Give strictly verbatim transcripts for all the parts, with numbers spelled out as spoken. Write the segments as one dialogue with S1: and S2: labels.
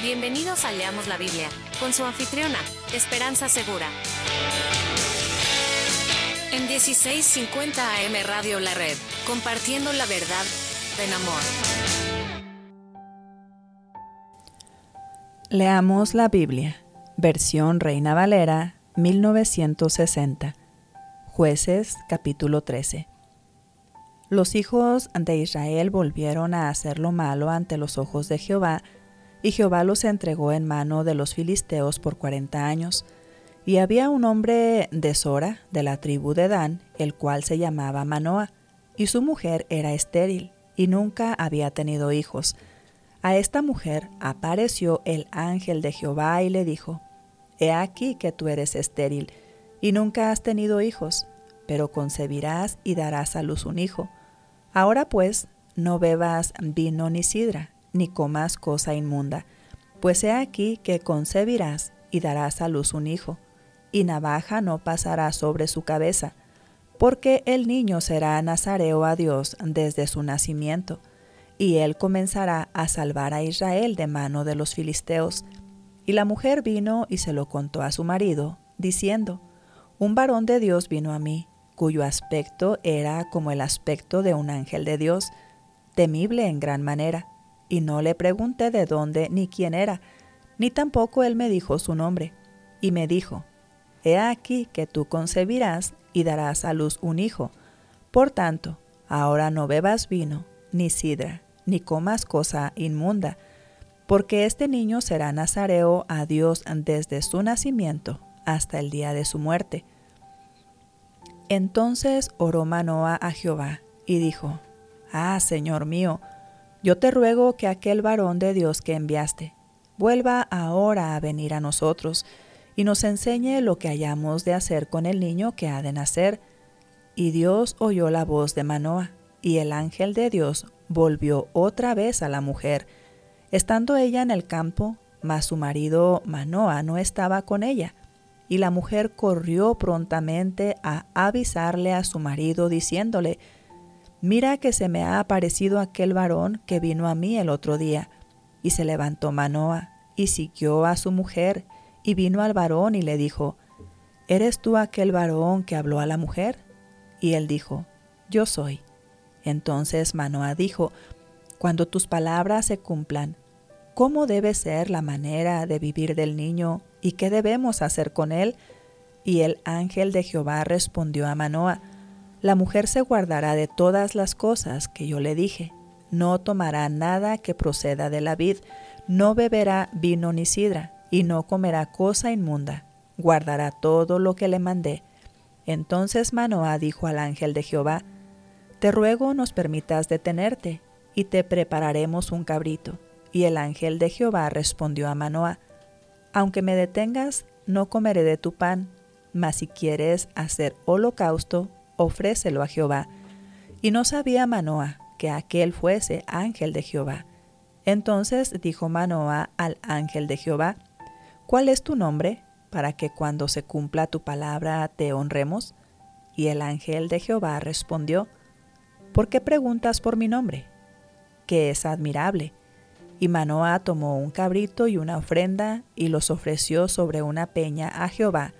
S1: Bienvenidos a Leamos la Biblia, con su anfitriona, Esperanza Segura. En dieciséis cincuenta A M Radio La Red, compartiendo la verdad en amor.
S2: Leamos la Biblia, versión Reina Valera, mil novecientos sesenta. Jueces, capítulo trece. Los hijos de Israel volvieron a hacer lo malo ante los ojos de Jehová, y Jehová los entregó en mano de los filisteos por cuarenta años. Y había un hombre de Sora, de la tribu de Dan, el cual se llamaba Manoa, y su mujer era estéril, y nunca había tenido hijos. A esta mujer apareció el ángel de Jehová y le dijo: He aquí que tú eres estéril, y nunca has tenido hijos, pero concebirás y darás a luz un hijo. Ahora pues, no bebas vino ni sidra, ni comas cosa inmunda, pues he aquí que concebirás y darás a luz un hijo, y navaja no pasará sobre su cabeza, porque el niño será nazareo a Dios desde su nacimiento, y él comenzará a salvar a Israel de mano de los filisteos. Y la mujer vino y se lo contó a su marido, diciendo: Un varón de Dios vino a mí, cuyo aspecto era como el aspecto de un ángel de Dios, temible en gran manera. Y no le pregunté de dónde ni quién era, ni tampoco él me dijo su nombre. Y me dijo: He aquí que tú concebirás y darás a luz un hijo. Por tanto, ahora no bebas vino, ni sidra, ni comas cosa inmunda, porque este niño será nazareo a Dios desde su nacimiento hasta el día de su muerte. Entonces oró Manoa a Jehová y dijo: Ah, Señor mío, yo te ruego que aquel varón de Dios que enviaste vuelva ahora a venir a nosotros y nos enseñe lo que hayamos de hacer con el niño que ha de nacer. Y Dios oyó la voz de Manoa, y el ángel de Dios volvió otra vez a la mujer, estando ella en el campo, mas su marido Manoa no estaba con ella. Y la mujer corrió prontamente a avisarle a su marido, diciéndole: Mira que se me ha aparecido aquel varón que vino a mí el otro día. Y se levantó Manoa, y siguió a su mujer, y vino al varón y le dijo: ¿Eres tú aquel varón que habló a la mujer? Y él dijo: Yo soy. Entonces Manoa dijo: Cuando tus palabras se cumplan, ¿cómo debe ser la manera de vivir del niño, y qué debemos hacer con él? Y el ángel de Jehová respondió a Manoa: La mujer se guardará de todas las cosas que yo le dije. No tomará nada que proceda de la vid, no beberá vino ni sidra, y no comerá cosa inmunda. Guardará todo lo que le mandé. Entonces Manoa dijo al ángel de Jehová: Te ruego nos permitas detenerte, y te prepararemos un cabrito. Y el ángel de Jehová respondió a Manoa: Aunque me detengas, no comeré de tu pan, mas si quieres hacer holocausto, ofrécelo a Jehová. Y no sabía Manoa que aquel fuese ángel de Jehová. Entonces dijo Manoa al ángel de Jehová: ¿Cuál es tu nombre, para que cuando se cumpla tu palabra te honremos? Y el ángel de Jehová respondió: ¿Por qué preguntas por mi nombre? Que es admirable. Y Manoa tomó un cabrito y una ofrenda, y los ofreció sobre una peña a Jehová.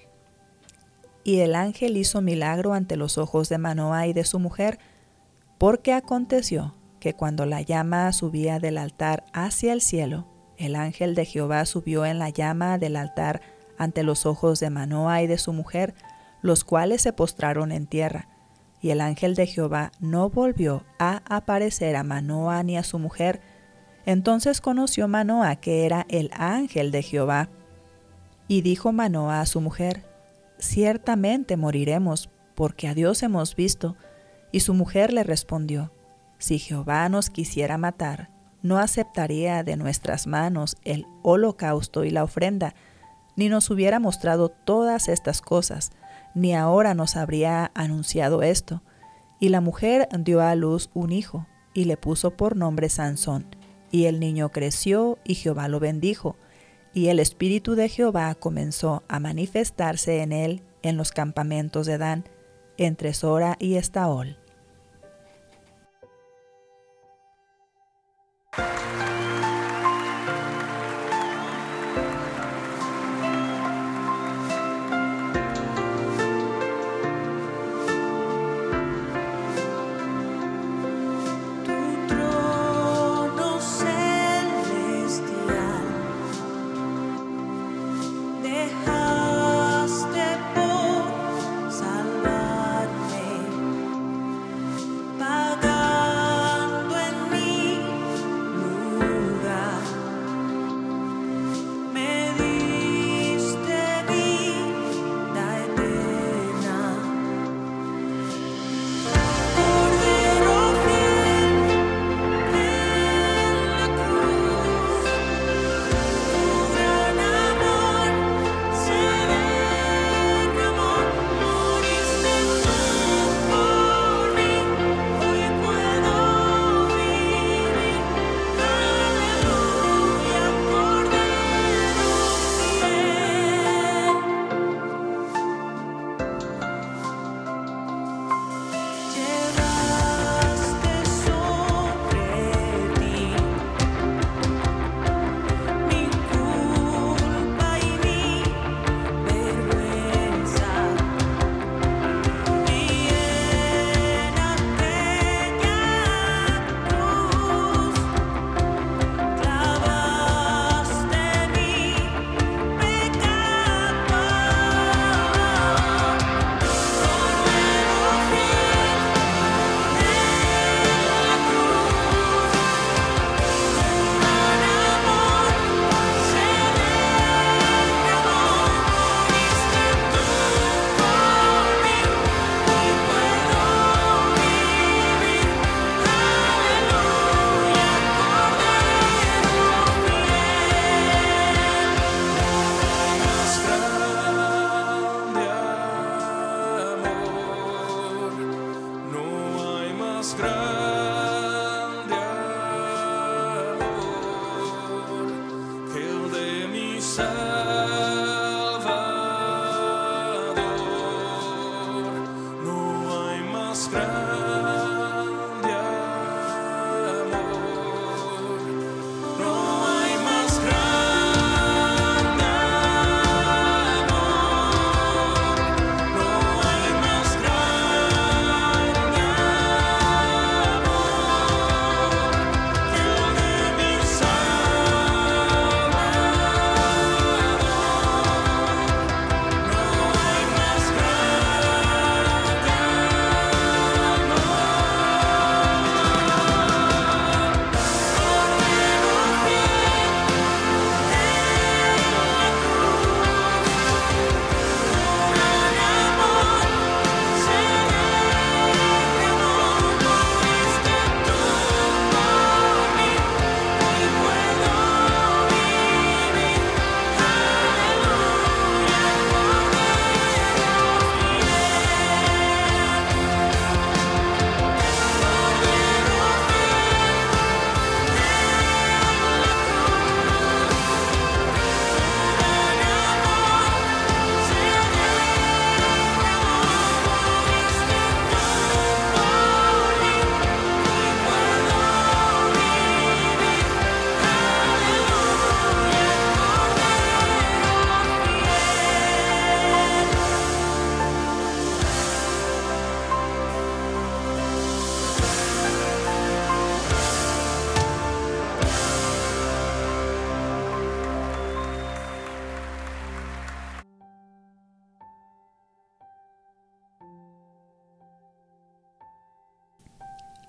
S2: Y el ángel hizo milagro ante los ojos de Manoa y de su mujer, porque aconteció que cuando la llama subía del altar hacia el cielo, el ángel de Jehová subió en la llama del altar ante los ojos de Manoa y de su mujer, los cuales se postraron en tierra. Y el ángel de Jehová no volvió a aparecer a Manoa ni a su mujer. Entonces conoció Manoa que era el ángel de Jehová. Y dijo Manoa a su mujer: Ciertamente moriremos, porque a Dios hemos visto. Y su mujer le respondió: Si Jehová nos quisiera matar, no aceptaría de nuestras manos el holocausto y la ofrenda, ni nos hubiera mostrado todas estas cosas, ni ahora nos habría anunciado esto. Y la mujer dio a luz un hijo, y le puso por nombre Sansón. Y el niño creció, y Jehová lo bendijo. Y el espíritu de Jehová comenzó a manifestarse en él en los campamentos de Dan, entre Sora y Estaol.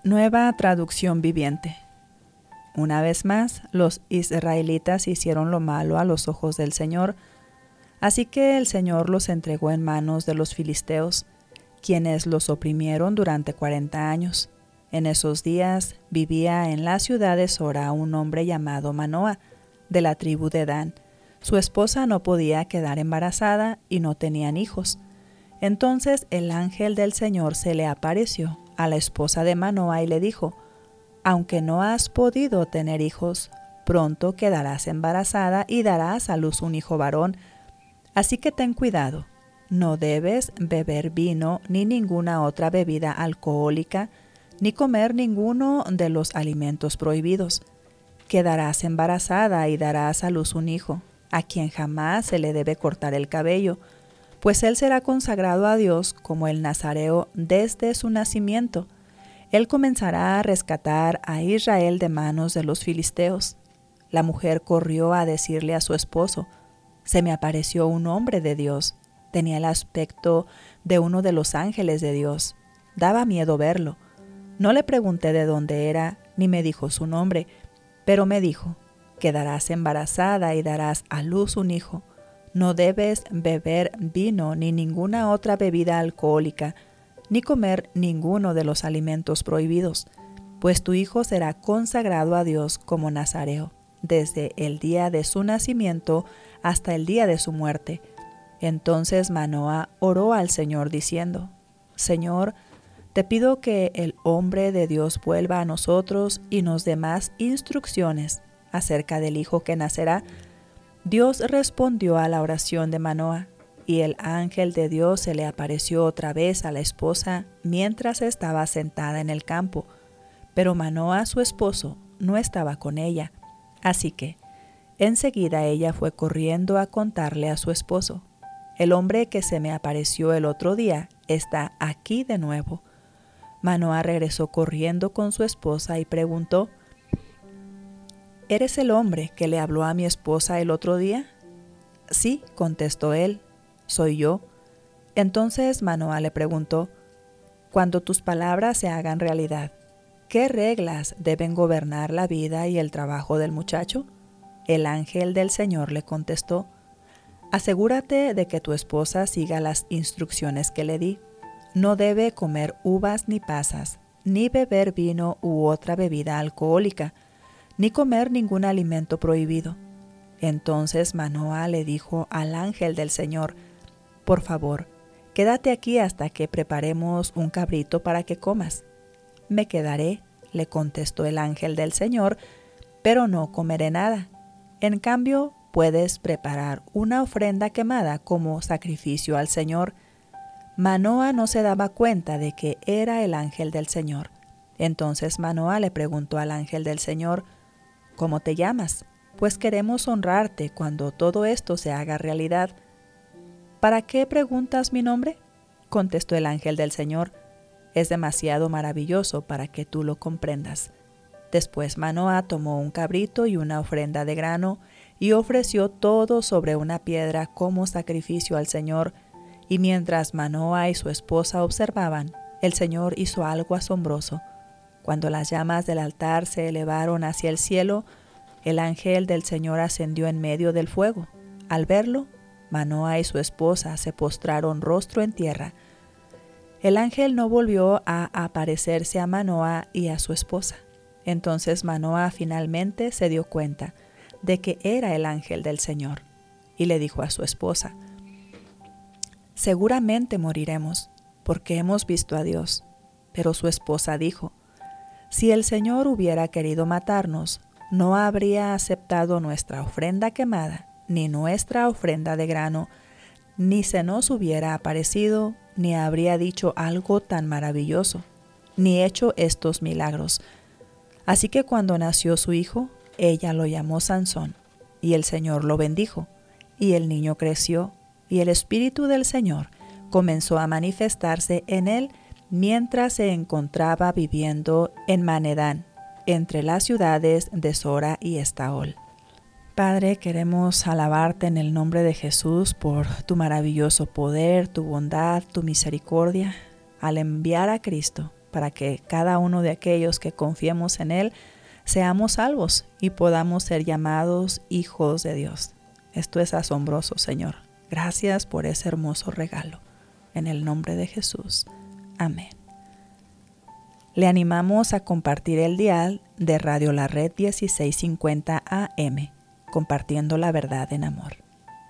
S2: Nueva traducción viviente. Una vez más, los israelitas hicieron lo malo a los ojos del Señor, así que el Señor los entregó en manos de los filisteos, quienes los oprimieron durante cuarenta años. En esos días vivía en la ciudad de Sora un hombre llamado Manoa, de la tribu de Dan. Su esposa no podía quedar embarazada y no tenían hijos. Entonces el ángel del Señor se le apareció a la esposa de Manoa y le dijo: aunque no has podido tener hijos, pronto quedarás embarazada y darás a luz un hijo varón. Así que ten cuidado, no debes beber vino ni ninguna otra bebida alcohólica, ni comer ninguno de los alimentos prohibidos. Quedarás embarazada y darás a luz un hijo, a quien jamás se le debe cortar el cabello, pues él será consagrado a Dios como el nazareo desde su nacimiento. Él comenzará a rescatar a Israel de manos de los filisteos. La mujer corrió a decirle a su esposo: se me apareció un hombre de Dios. Tenía el aspecto de uno de los ángeles de Dios. Daba miedo verlo. No le pregunté de dónde era, ni me dijo su nombre, pero me dijo: quedarás embarazada y darás a luz un hijo. No debes beber vino ni ninguna otra bebida alcohólica, ni comer ninguno de los alimentos prohibidos, pues tu hijo será consagrado a Dios como nazareo, desde el día de su nacimiento hasta el día de su muerte. Entonces Manoa oró al Señor diciendo: Señor, te pido que el hombre de Dios vuelva a nosotros y nos dé más instrucciones acerca del hijo que nacerá. Dios respondió a la oración de Manoa, y el ángel de Dios se le apareció otra vez a la esposa mientras estaba sentada en el campo, pero Manoa, su esposo, no estaba con ella. Así que enseguida ella fue corriendo a contarle a su esposo: el hombre que se me apareció el otro día está aquí de nuevo. Manoa regresó corriendo con su esposa y preguntó: ¿eres el hombre que le habló a mi esposa el otro día? Sí, contestó él, soy yo. Entonces Manoa le preguntó: cuando tus palabras se hagan realidad, ¿qué reglas deben gobernar la vida y el trabajo del muchacho? El ángel del Señor le contestó: asegúrate de que tu esposa siga las instrucciones que le di. No debe comer uvas ni pasas, ni beber vino u otra bebida alcohólica, ni comer ningún alimento prohibido. Entonces Manoa le dijo al ángel del Señor: por favor, quédate aquí hasta que preparemos un cabrito para que comas. Me quedaré, le contestó el ángel del Señor, pero no comeré nada. En cambio, puedes preparar una ofrenda quemada como sacrificio al Señor. Manoa no se daba cuenta de que era el ángel del Señor. Entonces Manoa le preguntó al ángel del Señor: ¿cómo te llamas? Pues queremos honrarte cuando todo esto se haga realidad. ¿Para qué preguntas mi nombre? Contestó el ángel del Señor: es demasiado maravilloso para que tú lo comprendas. Después Manoa tomó un cabrito y una ofrenda de grano y ofreció todo sobre una piedra como sacrificio al Señor. Y mientras Manoa y su esposa observaban, el Señor hizo algo asombroso. Cuando las llamas del altar se elevaron hacia el cielo, el ángel del Señor ascendió en medio del fuego. Al verlo, Manoa y su esposa se postraron rostro en tierra. El ángel no volvió a aparecerse a Manoa y a su esposa. Entonces Manoa finalmente se dio cuenta de que era el ángel del Señor y le dijo a su esposa: seguramente moriremos, porque hemos visto a Dios. Pero su esposa dijo: si el Señor hubiera querido matarnos, no habría aceptado nuestra ofrenda quemada, ni nuestra ofrenda de grano, ni se nos hubiera aparecido, ni habría dicho algo tan maravilloso, ni hecho estos milagros. Así que cuando nació su hijo, ella lo llamó Sansón, y el Señor lo bendijo, y el niño creció, y el Espíritu del Señor comenzó a manifestarse en él mientras se encontraba viviendo en Manedán, entre las ciudades de Sora y Estaol. Padre, queremos alabarte en el nombre de Jesús por tu maravilloso poder, tu bondad, tu misericordia, al enviar a Cristo para que cada uno de aquellos que confiemos en Él seamos salvos y podamos ser llamados hijos de Dios. Esto es asombroso, Señor. Gracias por ese hermoso regalo. En el nombre de Jesús. Amén. Le animamos a compartir el dial de Radio La Red dieciséis cincuenta A M, compartiendo la verdad en amor.